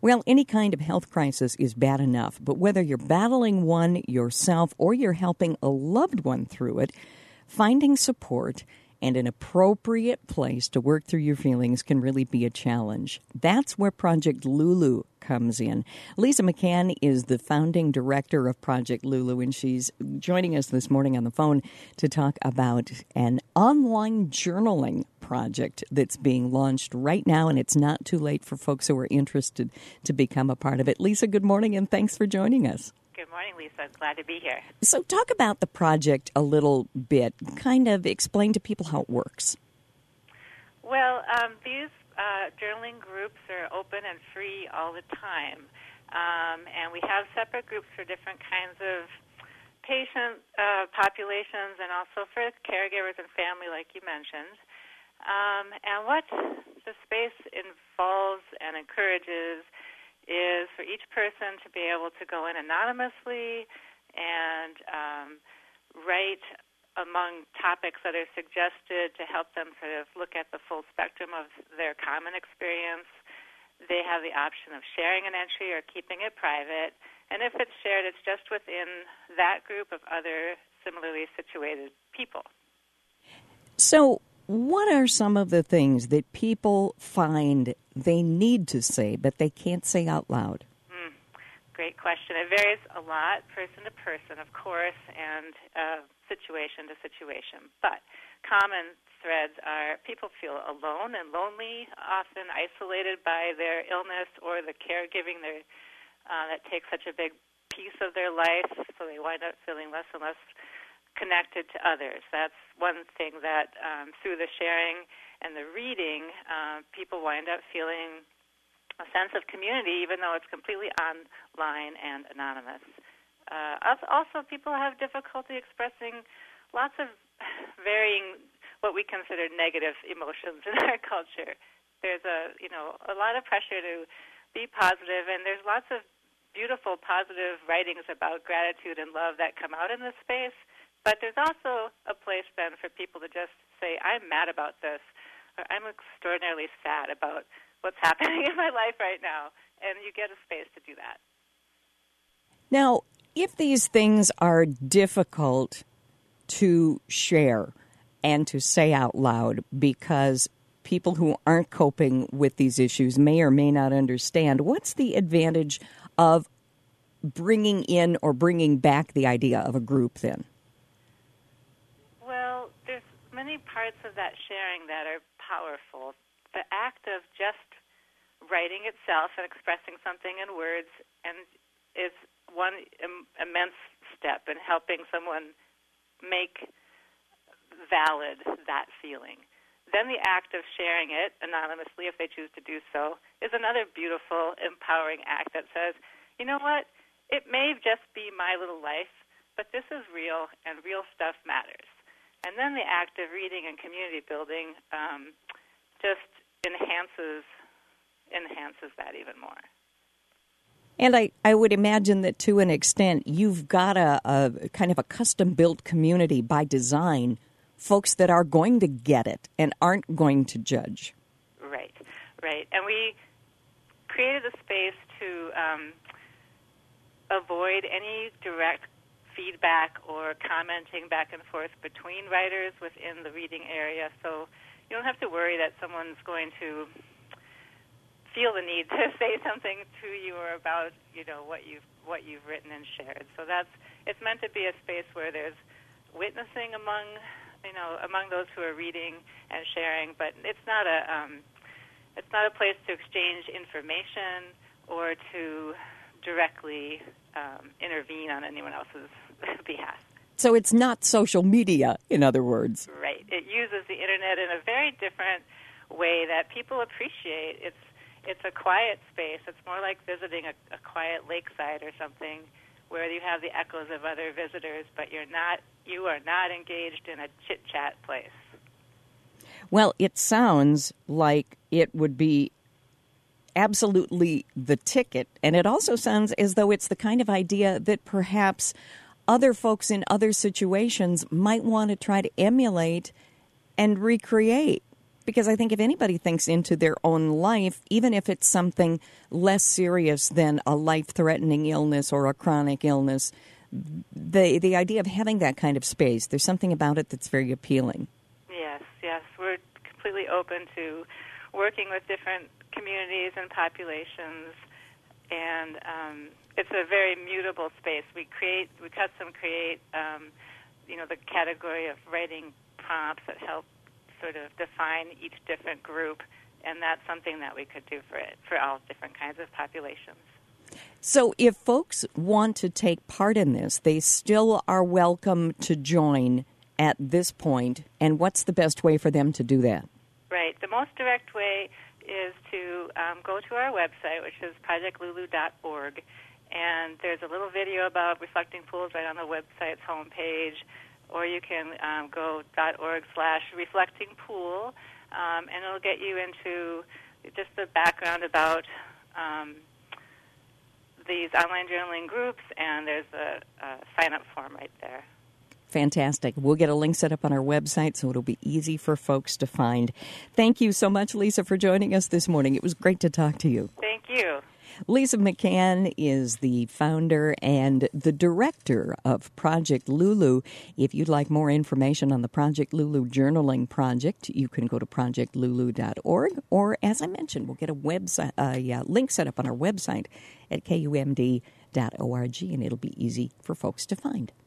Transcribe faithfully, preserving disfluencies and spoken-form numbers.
Well, any kind of health crisis is bad enough, but whether you're battling one yourself or you're helping a loved one through it, finding support and an appropriate place to work through your feelings can really be a challenge. That's where Project Lulu comes in. Lisa McCann is the founding director of Project Lulu, and she's joining us this morning on the phone to talk about an online journaling project that's being launched right now, and it's not too late for folks who are interested to become a part of it. Lisa, good morning, and thanks for joining us. Good morning, Lisa. Glad to be here. So talk about the project a little bit. Kind of explain to people how it works. Well, um, these uh, journaling groups are open and free all the time. Um, and we have separate groups for different kinds of patient uh, populations and also for caregivers and family, like you mentioned. Um, and what the space involves and encourages is for each person to be able to go in anonymously and um, write among topics that are suggested to help them sort of look at the full spectrum of their common experience. They have the option of sharing an entry or keeping it private. And if it's shared, it's just within that group of other similarly situated people. So what are some of the things that people find they need to say, but they can't say out loud? Mm, great question. It varies a lot, person to person, of course, and uh, situation to situation. But common threads are people feel alone and lonely, often isolated by their illness or the caregiving their, uh, that takes such a big piece of their life, so they wind up feeling less and less connected to others. That's one thing that um, through the sharing and the reading, uh, people wind up feeling a sense of community, even though it's completely online and anonymous. Uh, also, people have difficulty expressing lots of varying, what we consider negative emotions in our culture. There's a, you know, a lot of pressure to be positive, and there's lots of beautiful, positive writings about gratitude and love that come out in this space. But there's also a place then for people to just say, I'm mad about this, or I'm extraordinarily sad about what's happening in my life right now. And you get a space to do that. Now, if these things are difficult to share and to say out loud because people who aren't coping with these issues may or may not understand, what's the advantage of bringing in or bringing back the idea of a group then? Many parts of that sharing that are powerful. The act of just writing itself and expressing something in words and is one im- immense step in helping someone make valid that feeling. Then the act of sharing it anonymously, if they choose to do so, is another beautiful, empowering act that says, you know what, it may just be my little life, but this is real and real stuff matters. And then the act of reading and community building um, just enhances enhances that even more. And I, I would imagine that to an extent you've got a, a kind of a custom-built community by design, folks that are going to get it and aren't going to judge. Right, right. And we created a space to um, avoid any direct feedback or commenting back and forth between writers within the reading area. So you don't have to worry that someone's going to feel the need to say something to you or about, you know, what you've what you've written and shared. So that's it's meant to be a space where there's witnessing among, you know, among those who are reading and sharing, but it's not a um, it's not a place to exchange information or to directly um, intervene on anyone else's behalf. So it's not social media, in other words. Right. It uses the internet in a very different way that people appreciate. It's it's a quiet space. It's more like visiting a, a quiet lakeside or something where you have the echoes of other visitors, but you're not you are not engaged in a chit-chat place. Well, it sounds like it would be absolutely the ticket, and it also sounds as though it's the kind of idea that perhaps other folks in other situations might want to try to emulate and recreate. Because I think if anybody thinks into their own life, even if it's something less serious than a life-threatening illness or a chronic illness, the the idea of having that kind of space, there's something about it that's very appealing. Yes, yes. We're completely open to working with different communities and populations, and um, it's a very mutable space. We create, we custom create, um, you know, the category of writing prompts that help sort of define each different group, and that's something that we could do for it, for all different kinds of populations. So if folks want to take part in this, they still are welcome to join at this point, and what's the best way for them to do that? Right. The most direct way is to um, go to our website, which is project lulu dot org, and there's a little video about reflecting pools right on the website's homepage, or you can um, go .org slash reflecting pool, um, and it'll get you into just the background about um, these online journaling groups, and there's a, a sign-up form right there. Fantastic. We'll get a link set up on our website so it'll be easy for folks to find. Thank you so much, Lisa, for joining us this morning. It was great to talk to you. Thank you. Lisa McCann is the founder and the director of Project Lulu. If you'd like more information on the Project Lulu Journaling Project, you can go to project lulu dot org, or as I mentioned, we'll get a website, a uh, link set up on our website at K U M D dot org, and it'll be easy for folks to find.